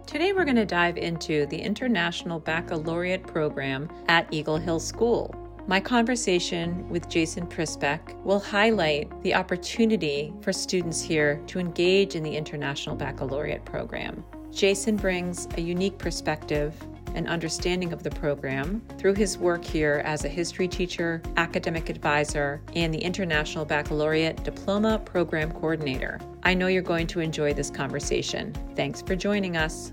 Today we're going to dive into the International Baccalaureate program at Eagle Hill School. My conversation with Jason Prisbeck will highlight the opportunity for students here to engage in the International Baccalaureate program. Jason brings a unique perspective and understanding of the program through his work here as a history teacher, academic advisor, and the International Baccalaureate Diploma Program Coordinator. I know you're going to enjoy this conversation. Thanks for joining us.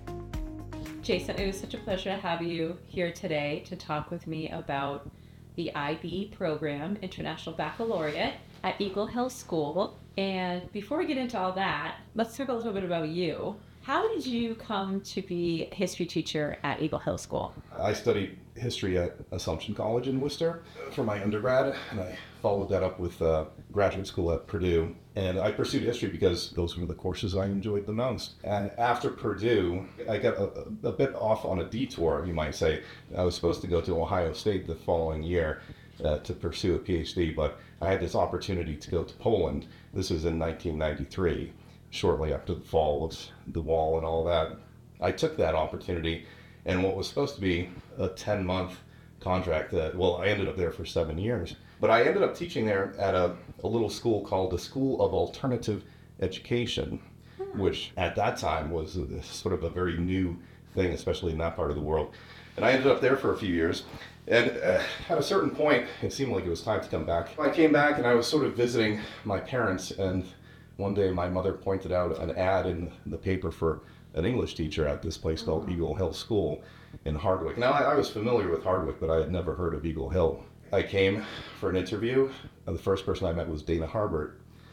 Jason, it was such a pleasure to have you here today to talk with me about the IB program, International Baccalaureate, at Eagle Hill School. And before we get into all that, let's talk a little bit about you. How did you come to be a history teacher at Eagle Hill School? I studied history at Assumption College in Worcester for my undergrad, and I followed that up with graduate school at Purdue. And I pursued history because those were the courses I enjoyed the most. And after Purdue, I got a bit off on a detour, you might say. I was supposed to go to Ohio State the following year to pursue a PhD, but I had this opportunity to go to Poland. This was in 1993. Shortly after the fall of the wall and all that. I took that opportunity, and what was supposed to be a 10-month contract, I ended up there for 7 years. But I ended up teaching there at a little school called the School of Alternative Education, which at that time was sort of a very new thing, especially in that part of the world. And I ended up there for a few years. And at a certain point, it seemed like it was time to come back. I came back and I was sort of visiting my parents, and one day my mother pointed out an ad in the paper for an English teacher at this place called Eagle Hill School in Hardwick. Now, I was familiar with Hardwick, but I had never heard of Eagle Hill. I came for an interview, and the first person I met was Dana Harbert.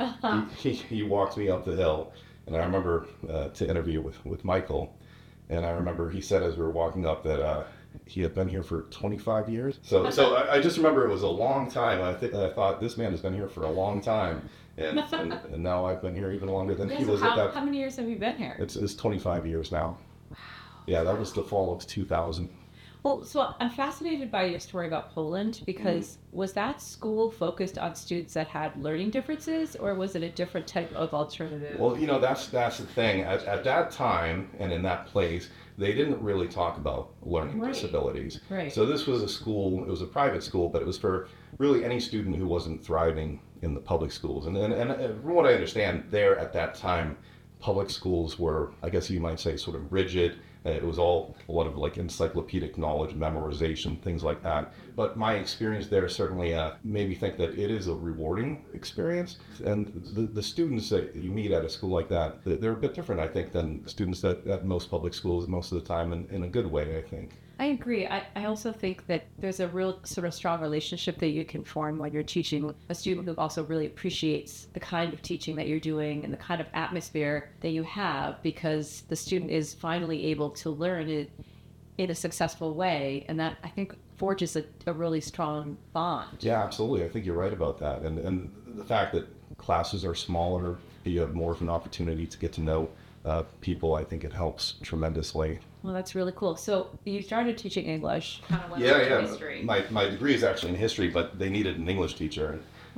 He walked me up the hill, and I remember to interview with Michael, and I remember he said as we were walking up that he had been here for 25 years. So I just remember it was a long time. I thought, this man has been here for a long time. And now I've been here even longer than he was at that. How many years have you been here? It's 25 years now. Wow. Yeah, that was the fall of 2000. Well, so I'm fascinated by your story about Poland because was that school focused on students that had learning differences, or was it a different type of alternative? Well, that's the thing. At that time and in that place, they didn't really talk about learning disabilities. Right. So this was a school, it was a private school, but it was for really any student who wasn't thriving in the public schools. And from what I understand, there at that time, public schools were, I guess you might say, sort of rigid. It was all a lot of like encyclopedic knowledge, memorization, things like that. But my experience there certainly made me think that it is a rewarding experience. And the students that you meet at a school like that, they're a bit different, I think, than students at most public schools most of the time, in a good way, I think. I agree. I also think that there's a real sort of strong relationship that you can form when you're teaching a student who also really appreciates the kind of teaching that you're doing and the kind of atmosphere that you have, because the student is finally able to learn it in a successful way. And that, I think, forges a really strong bond. Yeah, absolutely. I think you're right about that. And the fact that classes are smaller, you have more of an opportunity to get to know people, I think it helps tremendously. Well, that's really cool. So you started teaching English. Kind of went into history. My degree is actually in history, but they needed an English teacher.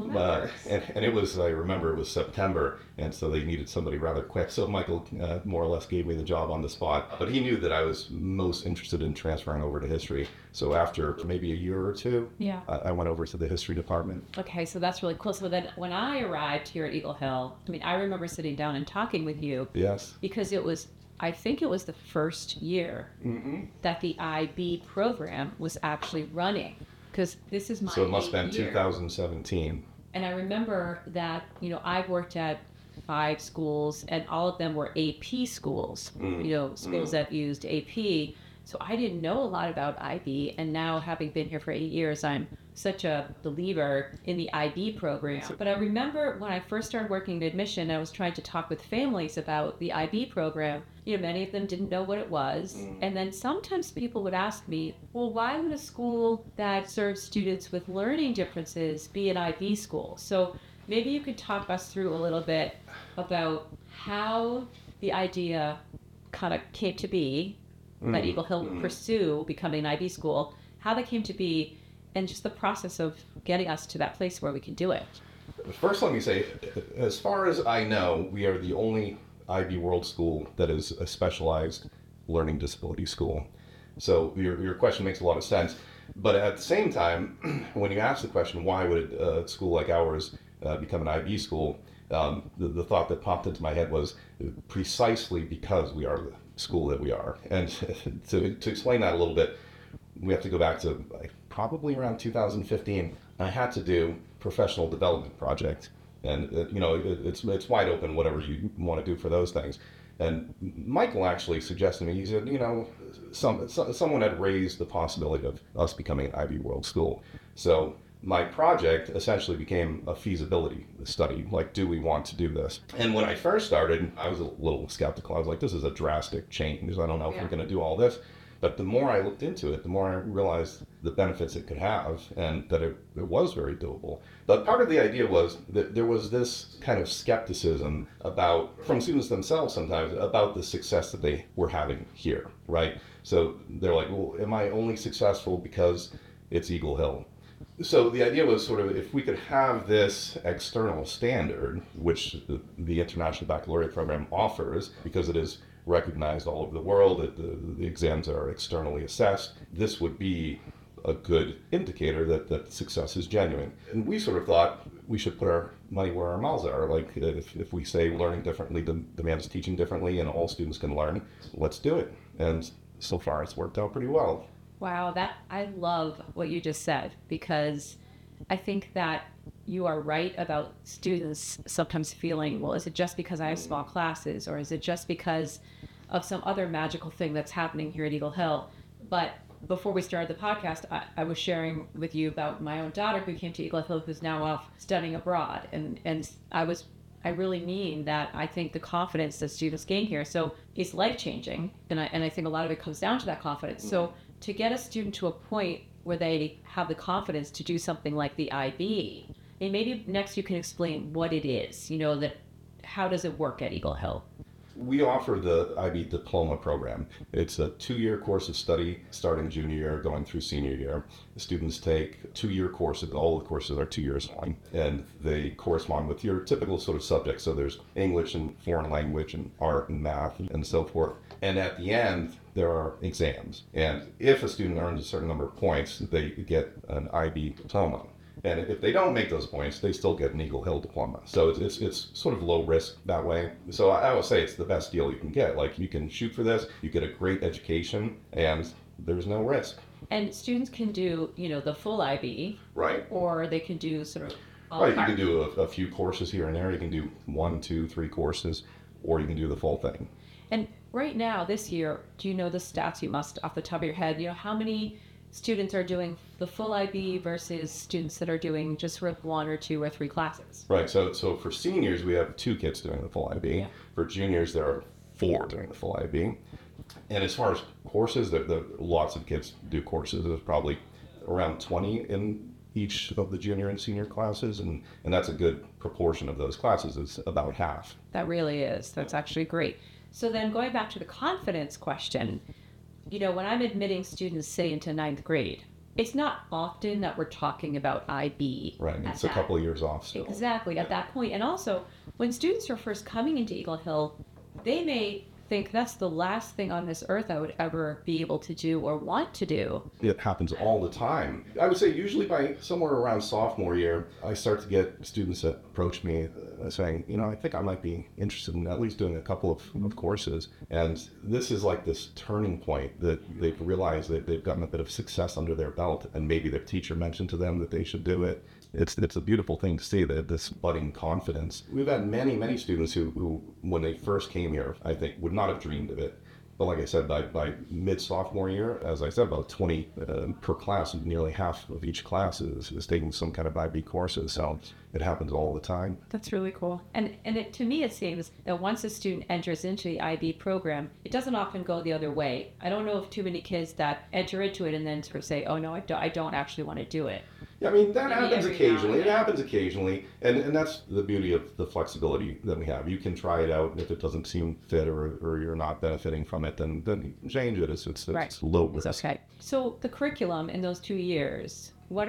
And it was, I remember it was September, and so they needed somebody rather quick. So Michael more or less gave me the job on the spot. But he knew that I was most interested in transferring over to history. So after maybe a year or two, I went over to the history department. Okay, so that's really cool. So then when I arrived here at Eagle Hill, I remember sitting down and talking with you. Yes. Because I think it was the first year that the IB program was actually running. Because this is my So it must have been year. 2017. And I remember that, I worked at 5 schools, and all of them were AP schools, schools that used AP. So I didn't know a lot about IB, and now having been here for 8 years, I'm such a believer in the IB program. But I remember when I first started working in admission, I was trying to talk with families about the IB program. Many of them didn't know what it was. And then sometimes people would ask me, well, why would a school that serves students with learning differences be an IB school? So maybe you could talk us through a little bit about how the idea kind of came to be, that Eagle Hill would pursue becoming an IB school, how that came to be, and just the process of getting us to that place where we can do it. First, let me say, as far as I know, we are the only IB World School that is a specialized learning disability school. So your question makes a lot of sense. But at the same time, when you ask the question, why would a school like ours become an IB school, the thought that popped into my head was precisely because we are the school that we are. And to explain that a little bit, we have to go back to probably around 2015. I had to do professional development project. And, it's wide open, whatever you want to do for those things. And Michael actually suggested to me, he said, someone had raised the possibility of us becoming an IB World School. So my project essentially became a feasibility study. Like, do we want to do this? And when I first started, I was a little skeptical. I was like, this is a drastic change. I don't know if we're going to do all this. But the more I looked into it, the more I realized the benefits it could have and that it was very doable. But part of the idea was that there was this kind of skepticism from students themselves sometimes, about the success that they were having here, right? So they're like, well, am I only successful because it's Eagle Hill? So the idea was sort of, if we could have this external standard, which the International Baccalaureate Program offers, because it is recognized all over the world, that the exams are externally assessed, this would be a good indicator that success is genuine. And we sort of thought we should put our money where our mouths are. Like, if we say learning differently demands teaching differently and all students can learn, let's do it. And so far it's worked out pretty well. Wow, I love what you just said, because I think that you are right about students sometimes feeling, well, is it just because I have small classes, or is it just because of some other magical thing that's happening here at Eagle Hill? But before we started the podcast, I was sharing with you about my own daughter who came to Eagle Hill, who's now off studying abroad. And I really mean that. I think the confidence that students gain here, so it's life-changing. And I think a lot of it comes down to that confidence. So to get a student to a point where they have the confidence to do something like the IB, and maybe next you can explain what it is, how does it work at Eagle Hill? We offer the IB Diploma Program. It's a 2-year course of study starting junior year, going through senior year. The students take 2-year courses. All the courses are 2 years long, and they correspond with your typical sort of subjects. So there's English and foreign language and art and math and so forth. And at the end, there are exams. And if a student earns a certain number of points, they get an IB diploma. And if they don't make those points, they still get an Eagle Hill diploma. So it's sort of low risk that way. So I would say it's the best deal you can get. Like, you can shoot for this, you get a great education, and there's no risk. And students can do, the full IB. Right. Or they can do sort of right, you can do a few courses here and there. You can do 1, 2, 3 courses, or you can do the full thing. And right now, this year, do you know the stats? You must, off the top of your head, how many students are doing the full IB versus students that are doing just sort of 1 or 2 or 3 classes? Right. So for seniors, we have 2 kids doing the full IB. Yeah. For juniors, there are 4 doing the full IB. And as far as courses, lots of kids do courses. There's probably around 20 in each of the junior and senior classes, and that's a good proportion of those classes. It's about half. That really is. That's actually great. So then going back to the confidence question, when I'm admitting students, say, into 9th grade, it's not often that we're talking about IB. Right, it's a couple of years off still. Exactly, at that point. And also, when students are first coming into Eagle Hill, they may think that's the last thing on this earth I would ever be able to do or want to do. It happens all the time. I would say usually by somewhere around sophomore year, I start to get students that approach me saying, I think I might be interested in at least doing a couple of courses. And this is like this turning point that they've realized that they've gotten a bit of success under their belt, and maybe their teacher mentioned to them that they should do it. It's a beautiful thing to see, that this budding confidence. We've had many students who, when they first came here, I think would not have dreamed of it. But like I said, by mid-sophomore year, as I said, about 20 per class, and nearly half of each class is taking some kind of IB courses. So it happens all the time. That's really cool. And to me, it seems that once a student enters into the IB program, it doesn't often go the other way. I don't know of too many kids that enter into it and then sort of say, oh, no, I don't actually want to do it. Yeah, I mean, that happens occasionally. It happens occasionally. And that's the beauty of the flexibility that we have. You can try it out. If it doesn't seem fit or you're not benefiting from it, then change it. It's right. low risk. It's okay. So the curriculum in those 2 years, What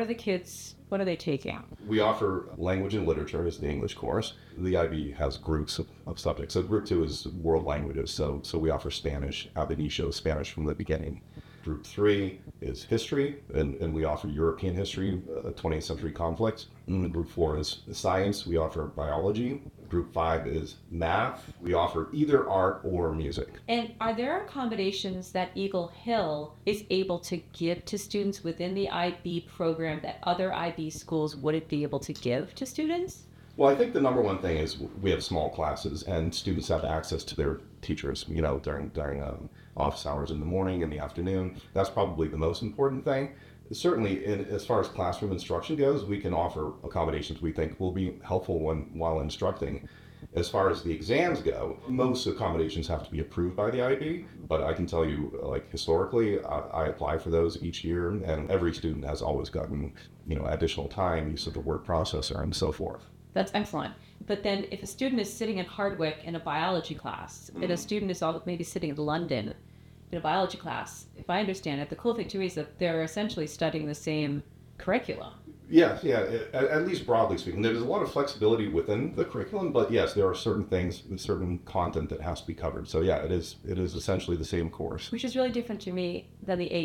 are they taking? We offer language and literature as the English course. The IB has groups of subjects. So group 2 is world languages. So we offer Spanish, ab initio, Spanish from the beginning. Group 3 is history, and we offer European history, 20th century conflicts. Group 4 is science. We offer biology. Group 5 is math. We offer either art or music. And are there accommodations that Eagle Hill is able to give to students within the IB program that other IB schools wouldn't be able to give to students? Well, I think the number one thing is we have small classes, and students have access to their teachers, during office hours in the morning and the afternoon. That's probably the most important thing. Certainly, as far as classroom instruction goes, we can offer accommodations we think will be helpful while instructing. As far as the exams go, most accommodations have to be approved by the IB, but I can tell you, like historically, I apply for those each year, and every student has always gotten, additional time, use of the word processor, and so forth. That's excellent. But then if a student is sitting in Hardwick in a biology class, and a student is maybe sitting in London in a biology class, if I understand it, the cool thing to me is that they're essentially studying the same curriculum. Yeah, at least broadly speaking. There's a lot of flexibility within the curriculum, but yes, there are certain things, certain content that has to be covered. So yeah, it is essentially the same course. Which is really different to me than the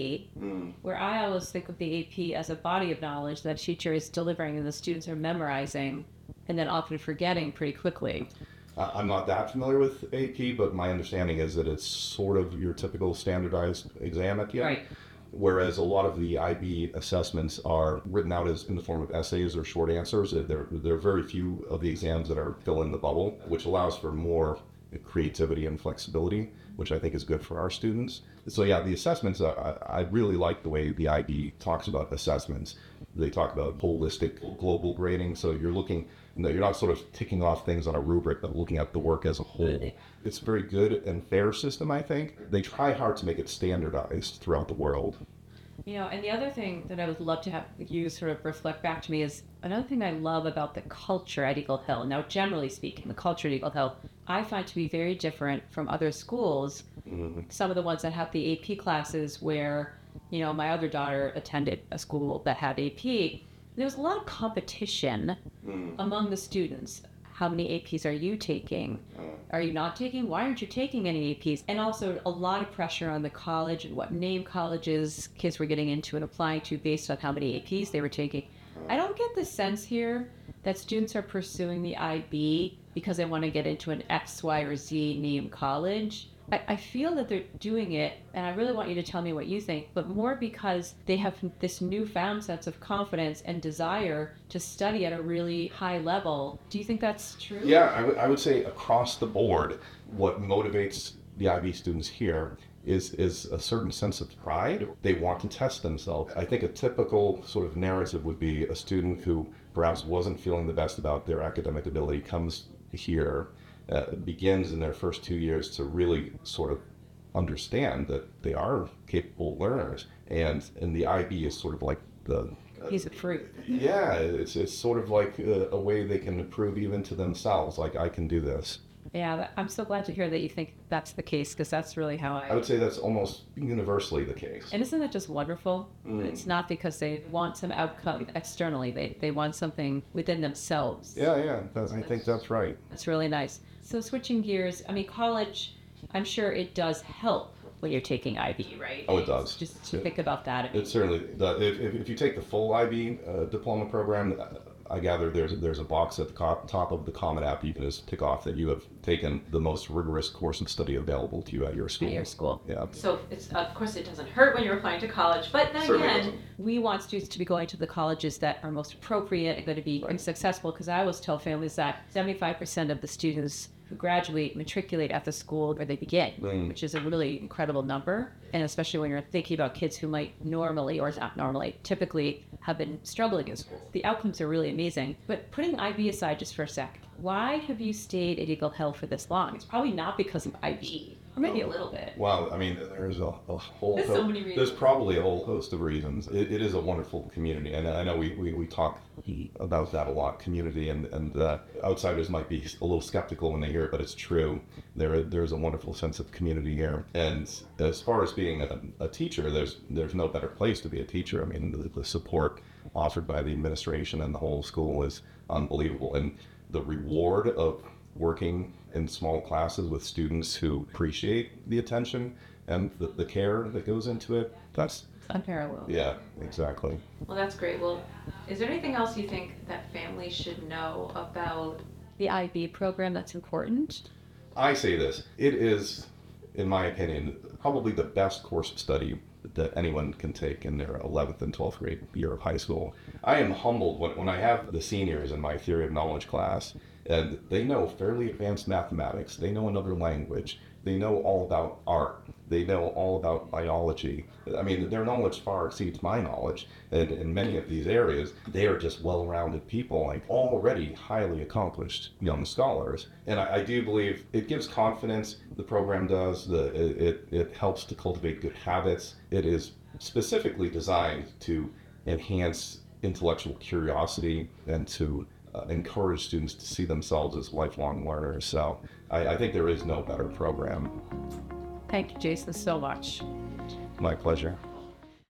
AP, where I always think of the AP as a body of knowledge that a teacher is delivering and the students are memorizing and then often forgetting pretty quickly. I'm not that familiar with AP, but my understanding is that it's sort of your typical standardized exam at the end. Right. Whereas a lot of the IB assessments are written out as in the form of essays or short answers. There are very few of the exams that are fill in the bubble, which allows for more creativity and flexibility, which I think is good for our students. So yeah, the assessments, I really like the way the IB talks about assessments. They talk about holistic global grading. So you're looking, you're not sort of ticking off things on a rubric, but looking at the work as a whole. It's a very good and fair system, I think. They try hard to make it standardized throughout the world. And the other thing that I would love to have you sort of reflect back to me is another thing I love about the culture at Eagle Hill. Now, generally speaking, the culture at Eagle Hill, I find to be very different from other schools. Mm-hmm. Some of the ones that have the AP classes where, my other daughter attended a school that had AP. There was a lot of competition among the students. How many APs are you taking? Are you not taking? Why aren't you taking any APs? And also a lot of pressure on the college and what name colleges kids were getting into and applying to based on how many APs they were taking. I don't get the sense here that students are pursuing the IB because they want to get into an X, Y, or Z name college. I feel that they're doing it, and I really want you to tell me what you think, but more because they have this newfound sense of confidence and desire to study at a really high level. Do you think that's true? Yeah, I would say across the board, what motivates the IB students here is a certain sense of pride. They want to test themselves. I think a typical sort of narrative would be a student who perhaps wasn't feeling the best about their academic ability comes here, begins in their first 2 years to really sort of understand that they are capable learners, and the IB is sort of like the piece of fruit. Yeah, it's sort of like a way they can prove even to themselves, like, I can do this. Yeah, I'm so glad to hear that you think that's the case, because that's really how I would say that's almost universally the case. And isn't it just wonderful? It's not because they want some outcome externally. They want something within themselves. Yeah, I think that's right. That's really nice. So switching gears, college, I'm sure it does help when you're taking IB, right? Oh, it does. Just to think about that. It certainly does. If you take the full IB diploma program, I gather there's a box at the top of the Common App you can just tick off that you have taken the most rigorous course of study available to you at your school. At your school. Yeah. So of course it doesn't hurt when you're applying to college, but then again, we want students to be going to the colleges that are most appropriate and going to be successful, because I always tell families that 75% of the students who graduate matriculate at the school where they begin, which is a really incredible number. And especially when you're thinking about kids who might normally, or not normally, typically have been struggling in school. The outcomes are really amazing. But putting IB aside just for a sec, Why have you stayed at Eagle Hill for this long? It's probably not because of IB, or maybe a little bit. Well, I mean, there's a whole There's so many reasons. There's probably a whole host of reasons. It is a wonderful community, and I know we talk about that a lot. Community, and outsiders might be a little skeptical when they hear it, but it's true. There's a wonderful sense of community here, and as far as being a teacher, there's no better place to be a teacher. I mean, the support offered by the administration and the whole school is unbelievable, and the reward of working in small classes with students who appreciate the attention and the care that goes into it, that's unparalleled. Yeah, exactly. Well, that's great. Well, is there anything else you think that families should know about the IB program that's important? I say this, it is, in my opinion, probably the best course of study that anyone can take in their 11th and 12th grade year of high school. I am humbled when I have the seniors in my theory of knowledge class, and they know fairly advanced mathematics, they know another language, they know all about art, they know all about biology. I mean, their knowledge far exceeds my knowledge, and in many of these areas, they are just well-rounded people, like already highly accomplished young scholars. And I do believe it gives confidence, the program does, it helps to cultivate good habits. It is specifically designed to enhance intellectual curiosity and to encourage students to see themselves as lifelong learners. So I think there is no better program. Thank you, Jason, so much. My pleasure.